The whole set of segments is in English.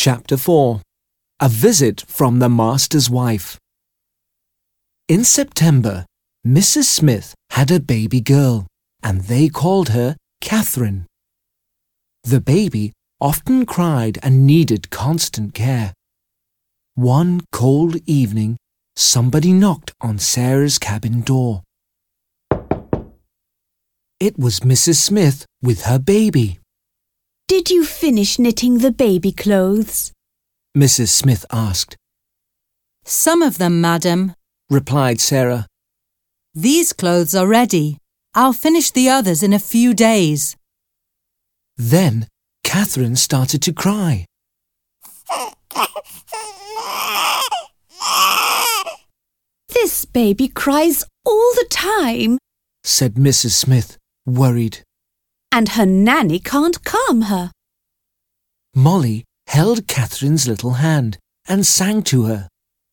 Chapter 4. A Visit from the Master's Wife. In September, Mrs. Smith had a baby girl, and they called her Catherine. The baby often cried and needed constant care. One cold evening, somebody knocked on Sarah's cabin door. It was Mrs. Smith with her baby. "Did you finish knitting the baby clothes?" Mrs. Smith asked. "Some of them, madam," replied Sarah. "These clothes are ready. I'll finish the others in a few days." Then Catherine started to cry. "This baby cries all the time," said Mrs. Smith, worried. "and her nanny can't calm her." Molly held Catherine's little hand and sang to her.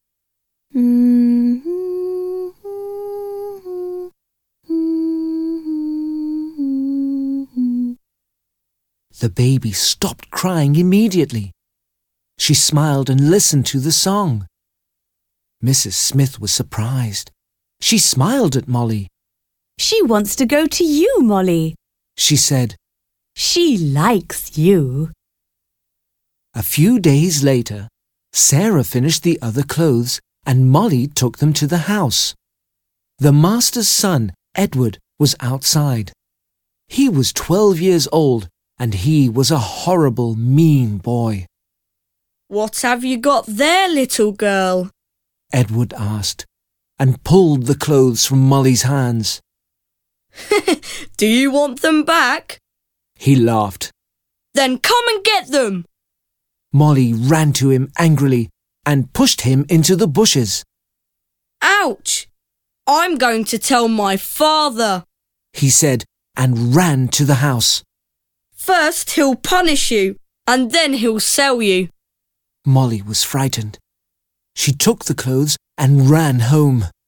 The baby stopped crying immediately. She smiled and listened to the song. Mrs. Smith was surprised. She smiled at Molly. "She wants to go to you, Molly," she said. "She likes you." A few days later, Sarah finished the other clothes and Molly took them to the house. The master's son, Edward, was outside. He was 12 years old and he was a horrible, mean boy. "What have you got there, little girl?" Edward asked, and pulled the clothes from Molly's hands. "Do you want them back?" He laughed. "Then come and get them." Molly ran to him angrily and pushed him into the bushes. "Ouch! I'm going to tell my father," he said, and ran to the house. "First he'll punish you, and then he'll sell you." Molly was frightened. She took the clothes and ran home.